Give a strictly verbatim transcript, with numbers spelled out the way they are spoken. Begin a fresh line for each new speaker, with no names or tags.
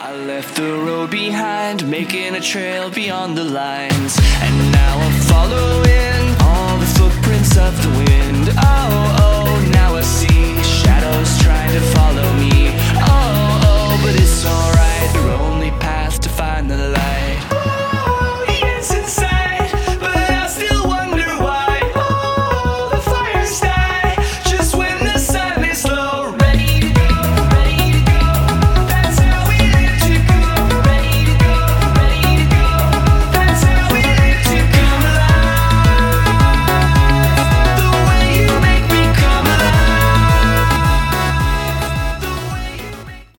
I left the road behind, making a trail beyond the lines. And now I'm following all the footprints of the wind. Oh,